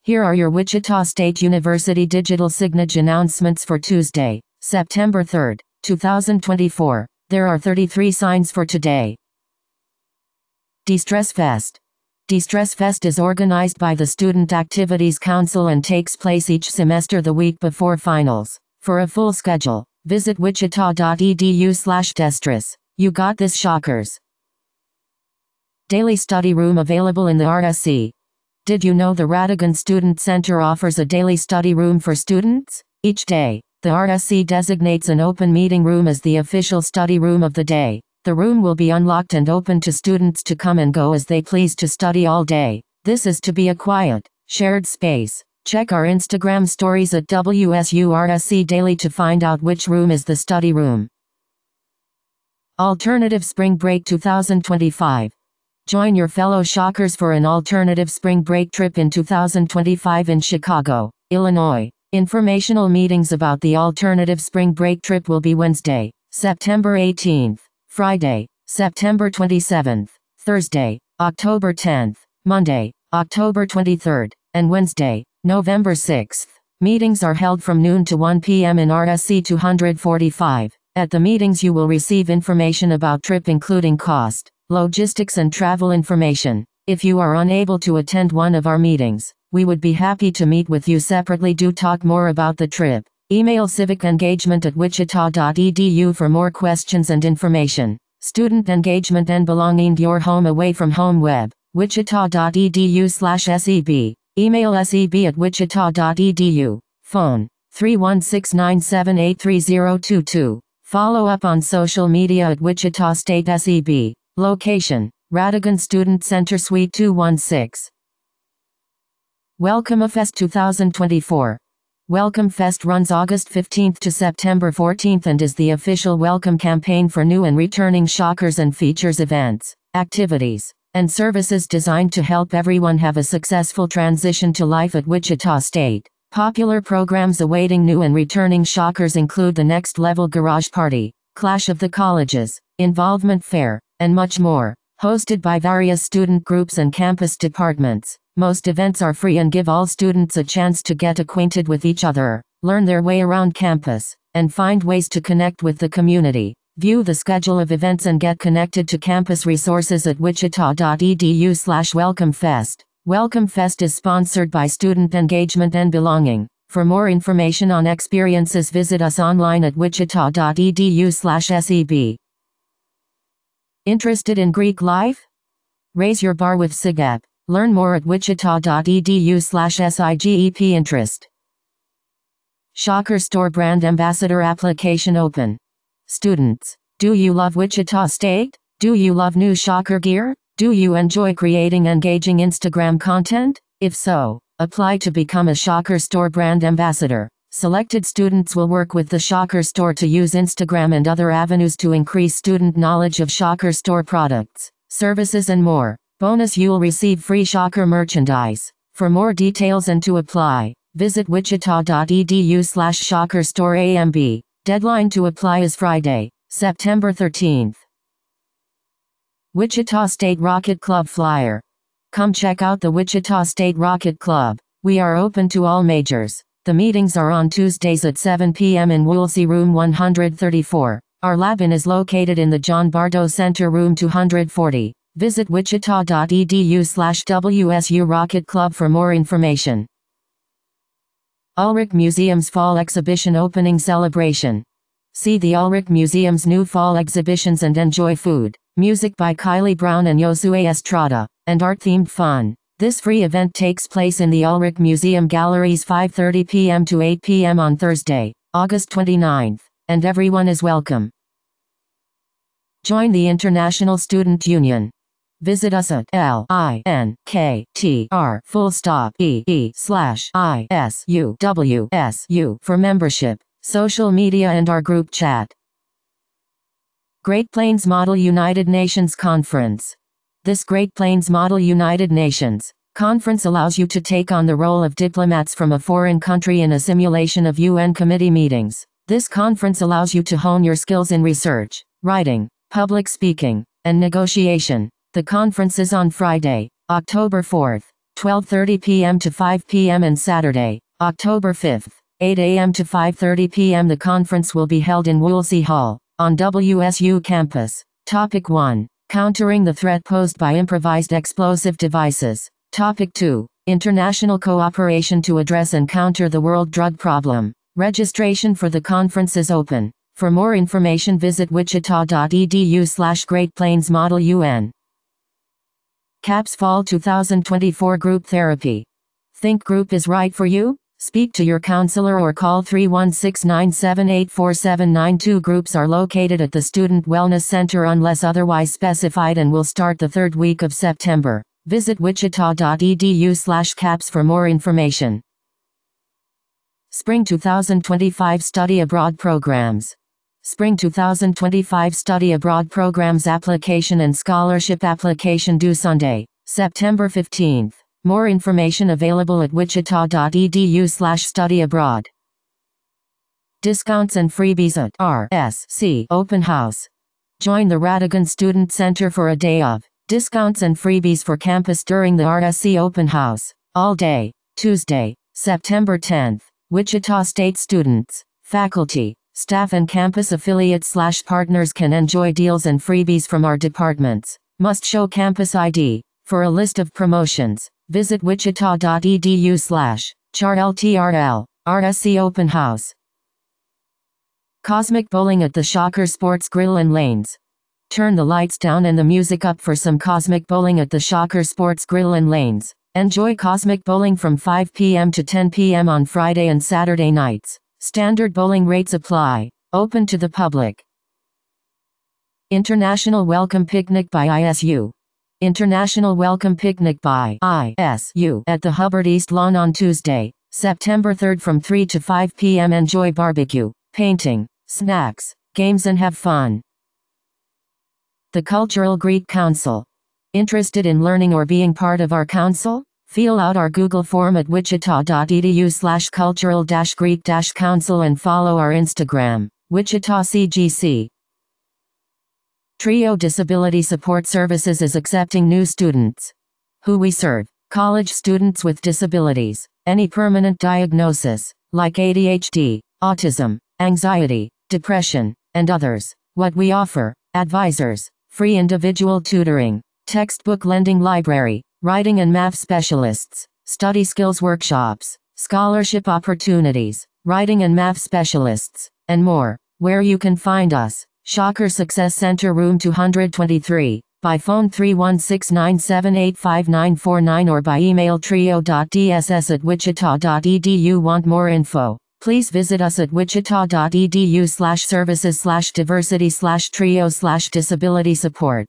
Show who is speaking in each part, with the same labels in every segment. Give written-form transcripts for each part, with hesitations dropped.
Speaker 1: Here are your Wichita State University digital signage announcements for Tuesday, September 3, 2024. There are 33 signs for today. De-Stress Fest. De-Stress Fest is organized by the Student Activities Council and takes place each semester the week before finals. For a full schedule, visit wichita.edu/destress. You got this, Shockers. Daily study room available in the RSC. Did you know the Radigan Student Center offers a daily study room for students? Each day, the RSC designates an open meeting room as the official study room of the day. The room will be unlocked and open to students to come and go as they please to study all day. This is to be a quiet, shared space. Check our Instagram stories at WSU-RSC Daily to find out which room is the study room. Alternative Spring Break 2025. Join your fellow Shockers for an alternative spring break trip in 2025 in Chicago, Illinois. Informational meetings about the alternative spring break trip will be Wednesday, September 18th, Friday, September 27th, Thursday, October 10th, Monday, October 23rd, and Wednesday, November 6th. Meetings are held from noon to 1 p.m. in RSC 245. At the meetings you will receive information about trip including cost, logistics and travel information. If you are unable to attend one of our meetings, we would be happy to meet with you separately to talk more about the trip. Email civicengagement@wichita.edu for more questions and information. Student engagement and belonging your home away from home web, wichita.edu/SEB. Email seb@wichita.edu. Phone, 316-978-3022. Follow up on social media at Wichita State SEB. Location, Radigan Student Center Suite 216. Welcome Fest 2024. Welcome Fest runs August 15th to September 14th and is the official welcome campaign for new and returning Shockers and features events, activities, and services designed to help everyone have a successful transition to life at Wichita State. Popular programs awaiting new and returning Shockers include the Next Level Garage Party, Clash of the Colleges, Involvement Fair, and much more. Hosted by various student groups and campus departments, most events are free and give all students a chance to get acquainted with each other, learn their way around campus, and find ways to connect with the community. View the schedule of events and get connected to campus resources at wichita.edu/welcomefest. Welcome Fest is sponsored by Student Engagement and Belonging. For more information on experiences, visit us online at wichita.edu/SEB. Interested in Greek life? Raise your bar with SIGEP. Learn more at wichita.edu/SIGEP interest. Shocker Store Brand Ambassador application open. Students, do you love Wichita State? Do you love new Shocker gear? Do you enjoy creating engaging Instagram content? If so, apply to become a Shocker Store Brand Ambassador. Selected students will work with the Shocker Store to use Instagram and other avenues to increase student knowledge of Shocker Store products, services and more. Bonus, you'll receive free Shocker merchandise. For more details and to apply, visit wichita.edu/ShockerStoreAMB. Deadline to apply is Friday, September 13th. Wichita State Rocket Club flyer. Come check out the Wichita State Rocket Club. We are open to all majors. The meetings are on Tuesdays at 7 p.m. in Woolsey Room 134. Our lab-in is located in the John Bardo Center Room 240. Visit wichita.edu/WSU Rocket Club for more information. Ulrich Museum's Fall Exhibition Opening Celebration. See the Ulrich Museum's new fall exhibitions and enjoy food, music by Kylie Brown and Josue Estrada, and art-themed fun. This free event takes place in the Ulrich Museum Galleries 5:30 p.m. to 8 p.m. on Thursday, August 29th, and everyone is welcome. Join the International Student Union. Visit us at linktr.ee/ISUWSU for membership, social media and our group chat. Great Plains Model United Nations Conference. This Great Plains Model United Nations Conference allows you to take on the role of diplomats from a foreign country in a simulation of UN committee meetings. This conference allows you to hone your skills in research, writing, public speaking, and negotiation. The conference is on Friday, October 4th, 12:30 p.m. to 5 p.m. and Saturday, October 5th, 8 a.m. to 5:30 p.m. The conference will be held in Woolsey Hall, on WSU campus. Topic 1. Countering the threat posed by improvised explosive devices. Topic 2. International cooperation to address and counter the world drug problem. Registration for the conference is open. For more information visit wichita.edu/Great Plains Model UN. CAPS Fall 2024 Group Therapy. Think group is right for you? Speak to your counselor or call 316-978-4792. Groups are located at the Student Wellness Center unless otherwise specified and will start the third week of September. Visit wichita.edu/CAPS for more information. Spring 2025 Study Abroad Programs. Spring 2025 Study Abroad Programs application and scholarship application due Sunday, September 15th. More information available at wichita.edu/studyabroad. Discounts and freebies at RSC Open House. Join the Radigan Student Center for a day of discounts and freebies for campus during the RSC Open House. All day, Tuesday, September 10th. Wichita State students, faculty, staff and campus affiliates/partners can enjoy deals and freebies from our departments. Must show campus ID. For a list of promotions, visit wichita.edu/CHARLTRL, RSC Open House. Cosmic Bowling at the Shocker Sports Grill and Lanes. Turn the lights down and the music up for some Cosmic Bowling at the Shocker Sports Grill and Lanes. Enjoy Cosmic Bowling from 5 p.m. to 10 p.m. on Friday and Saturday nights. Standard bowling rates apply. Open to the public. International Welcome Picnic by ISU. International Welcome Picnic by ISU at the Hubbard East Lawn on Tuesday, September 3rd from 3 to 5 p.m. Enjoy barbecue, painting, snacks, games and have fun. The Cultural Greek Council. Interested in learning or being part of our council? Fill out our Google form at wichita.edu/cultural-greek-council and follow our Instagram, Wichita CGC. Trio Disability Support Services is accepting new students. Who we serve: college students with disabilities, any permanent diagnosis, like ADHD, autism, anxiety, depression, and others. What we offer: advisors, free individual tutoring, textbook lending library, writing and math specialists, study skills workshops, scholarship opportunities, writing and math specialists, and more. Where you can find us: Shocker Success Center Room 223, by phone 316-978-5949 or by email trio.dss@wichita.edu. Want more info? Please visit us at wichita.edu/services/diversity/trio/disability support.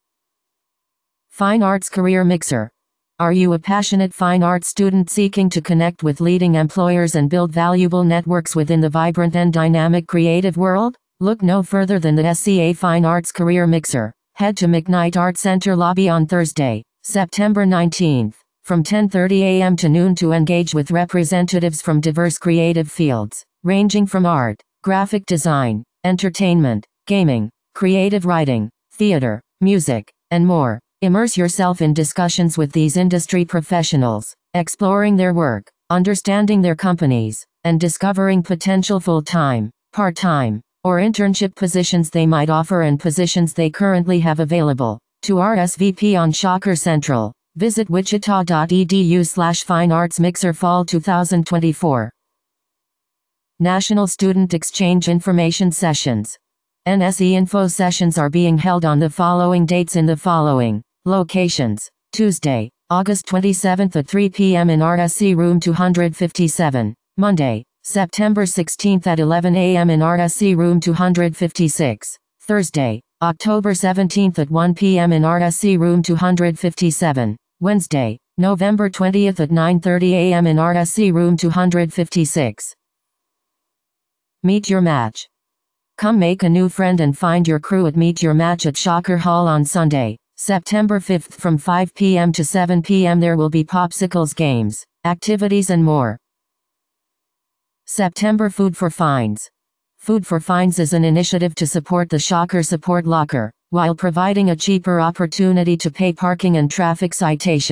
Speaker 1: Fine Arts Career Mixer. Are you a passionate fine arts student seeking to connect with leading employers and build valuable networks within the vibrant and dynamic creative world? Look no further than the SCA Fine Arts Career Mixer. Head to McKnight Arts Center lobby on Thursday, September 19th, from 10:30 a.m. to noon to engage with representatives from diverse creative fields, ranging from art, graphic design, entertainment, gaming, creative writing, theater, music, and more. Immerse yourself in discussions with these industry professionals, exploring their work, understanding their companies, and discovering potential full-time, part-time, or internship positions they might offer and positions they currently have available. To RSVP on Shocker Central, visit wichita.edu/Fine Arts Mixer Fall 2024. National Student Exchange Information Sessions. NSE Info Sessions are being held on the following dates in the following locations: Tuesday, August 27th at 3 p.m. in RSC Room 257, Monday, September 16th at 11 a.m. in RSC Room 256, Thursday, October 17th at 1 p.m. in RSC Room 257, Wednesday, November 20th at 9:30 a.m. in RSC Room 256. Meet Your Match. Come make a new friend and find your crew at Meet Your Match at Shocker Hall on Sunday, September 5th from 5 p.m. to 7 p.m. There will be popsicles, games, activities and more. September Food for Fines. Food for Fines is an initiative to support the Shocker Support Locker, while providing a cheaper opportunity to pay parking and traffic citations.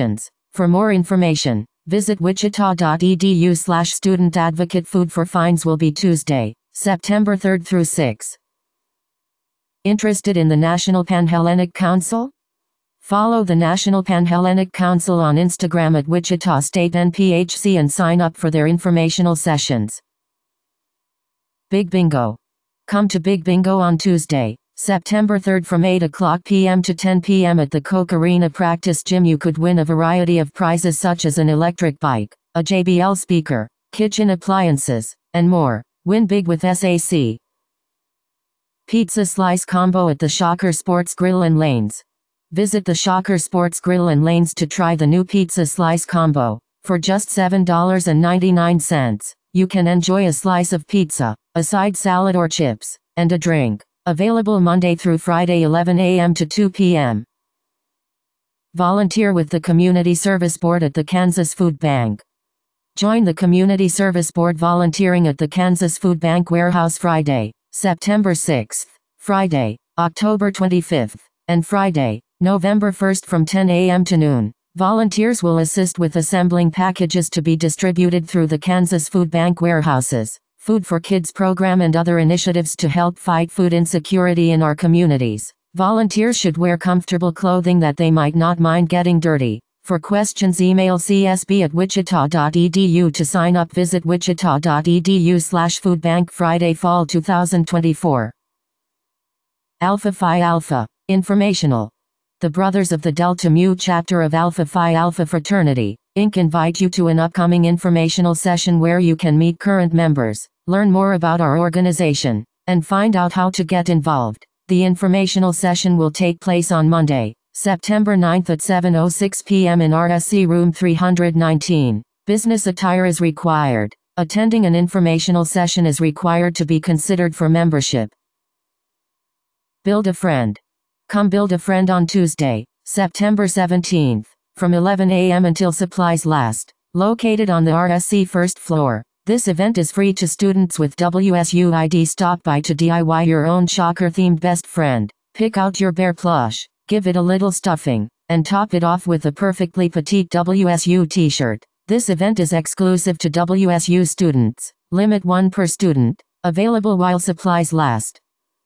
Speaker 1: For more information, visit wichita.edu/student advocate. Food for Fines will be Tuesday, September 3rd through 6. Interested in the National Panhellenic Council? Follow the National Panhellenic Council on Instagram at Wichita State NPHC and sign up for their informational sessions. Big Bingo. Come to Big Bingo on Tuesday, September 3rd from 8 p.m. to 10 p.m. at the Koch Arena Practice Gym. You could win a variety of prizes such as an electric bike, a JBL speaker, kitchen appliances, and more. Win big with SAC. Pizza Slice Combo at the Shocker Sports Grill and Lanes. Visit the Shocker Sports Grill and Lanes to try the new Pizza Slice Combo. For just $7.99, you can enjoy a slice of pizza, a side salad or chips, and a drink. Available Monday through Friday 11 a.m. to 2 p.m. Volunteer with the Community Service Board at the Kansas Food Bank. Join the Community Service Board volunteering at the Kansas Food Bank Warehouse Friday, September 6th, Friday, October 25th, and Friday, November 1st from 10 a.m. to noon. Volunteers will assist with assembling packages to be distributed through the Kansas Food Bank warehouses, Food for Kids program and other initiatives to help fight food insecurity in our communities. Volunteers should wear comfortable clothing that they might not mind getting dirty. For questions, email csb@wichita.edu. To sign up, visit wichita.edu/foodbank. Friday, Fall 2024. Alpha Phi Alpha. Informational. The Brothers of the Delta Mu chapter of Alpha Phi Alpha Fraternity, Inc. invite you to an upcoming informational session where you can meet current members, learn more about our organization, and find out how to get involved. The informational session will take place on Monday, September 9th at 7:06 p.m. in RSC Room 319. Business attire is required. Attending an informational session is required to be considered for membership. Build a Friend. Come build a friend on Tuesday, September 17th, from 11 a.m. until supplies last. Located on the RSC first floor, this event is free to students with WSU ID. Stop by to DIY your own Shocker-themed best friend. Pick out your bear plush, give it a little stuffing, and top it off with a perfectly petite WSU t-shirt. This event is exclusive to WSU students. Limit 1 per student. Available while supplies last.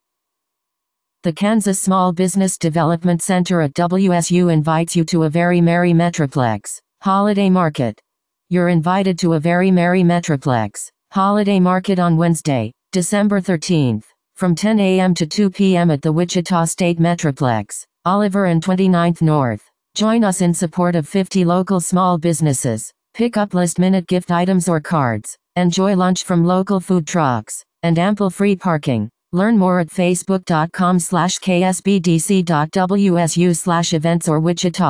Speaker 1: The Kansas Small Business Development Center at WSU invites you to a Very Merry Metroplex Holiday Market. You're invited to a Very Merry Metroplex Holiday Market on Wednesday, December 13th, from 10 a.m. to 2 p.m. at the Wichita State Metroplex, Oliver and 29th North. Join us in support of 50 local small businesses. Pick up last-minute gift items or cards. Enjoy lunch from local food trucks, and ample free parking. Learn more at facebook.com/ksbdc.wsu/events or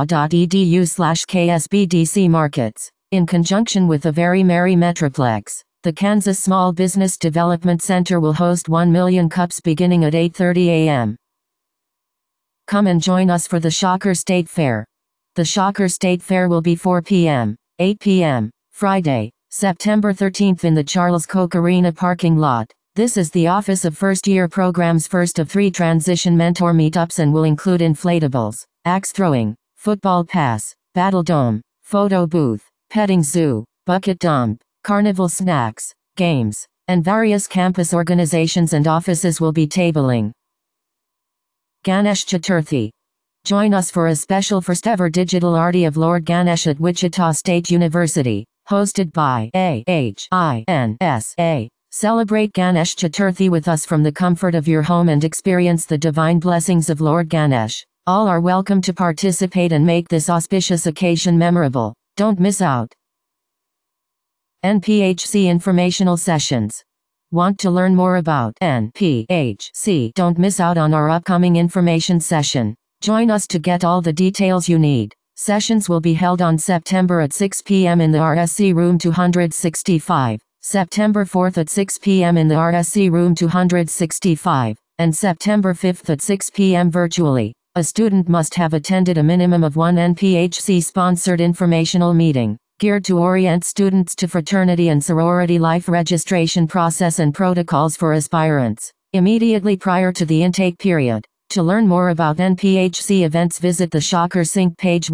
Speaker 1: wichita.edu/ksbdc-markets. In conjunction with the Very Merry Metroplex, the Kansas Small Business Development Center will host 1 million cups beginning at 8:30 a.m. Come and join us for the Shocker State Fair. The Shocker State Fair will be 4 p.m., 8 p.m., Friday, September 13th in the Charles Koch Arena parking lot. This is the Office of First Year Programs' first of 3 transition mentor meetups and will include inflatables, axe throwing, football pass, battle dome, photo booth, petting zoo, bucket dump, carnival snacks, games, and various campus organizations and offices will be tabling. Ganesh Chaturthi. Join us for a special first ever digital Aarti of Lord Ganesh at Wichita State University, hosted by AHINSA. Celebrate Ganesh Chaturthi with us from the comfort of your home and experience the divine blessings of Lord Ganesh. All are welcome to participate and make this auspicious occasion memorable. Don't miss out. NPHC Informational Sessions. Want to learn more about NPHC? Don't miss out on our upcoming information session. Join us to get all the details you need. Sessions will be held on September at 6 p.m. in the RSC Room 265. September 4th at 6 p.m. in the RSC Room 265, and September 5th at 6 p.m. virtually. A student must have attended a minimum of 1 NPHC-sponsored informational meeting, geared to orient students to fraternity and sorority life, registration process and protocols for aspirants. Immediately prior to the intake period, To learn more about NPHC events, visit the Shocker Sync page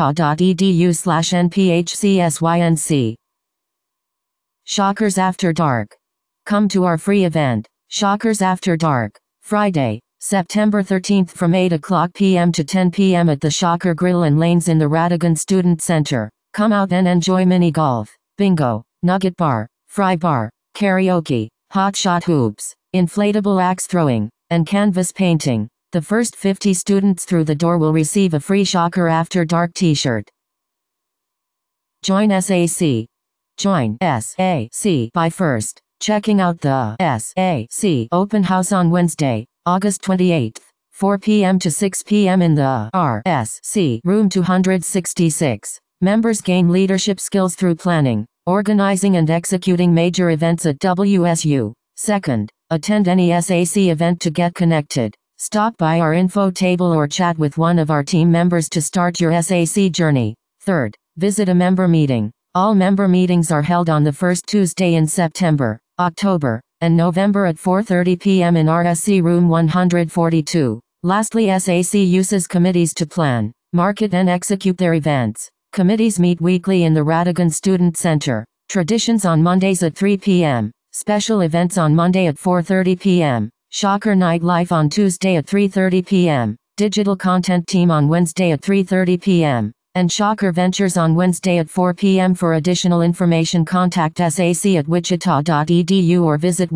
Speaker 1: wichita.edu/NPHCSYNC. Shockers After Dark. Come to our free event, Shockers After Dark, Friday, September 13th from 8 o'clock p.m. to 10 p.m. at the Shocker Grill and Lanes in the Radigan Student Center. Come out and enjoy mini golf, bingo, nugget bar, fry bar, karaoke, hot shot hoops, inflatable axe throwing, and canvas painting. The first 50 students through the door will receive a free Shocker After Dark t-shirt. Join SAC. Join SAC by first checking out the SAC Open House on Wednesday, August 28th, 4 p.m. to 6 p.m. in the RSC Room 266. Members gain leadership skills through planning, organizing and executing major events at WSU. Second, attend any SAC event to get connected. Stop by our info table or chat with one of our team members to start your SAC journey. Third, visit a member meeting. All member meetings are held on the first Tuesday in September, October, and November at 4:30 p.m. in RSC Room 142. Lastly, SAC uses committees to plan, market and execute their events. Committees meet weekly in the Radigan Student Center. Traditions on Mondays at 3 p.m. Special events on Monday at 4:30 p.m. Shocker Night Live on Tuesday at 3:30 p.m. Digital Content Team on Wednesday at 3:30 p.m. And Shocker Ventures on Wednesday at 4 p.m. For additional information, contact sac@wichita.edu or visit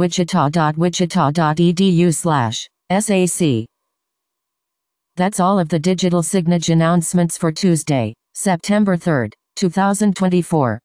Speaker 1: wichita.wichita.edu/SAC. That's all of the digital signage announcements for Tuesday, September 3rd, 2024.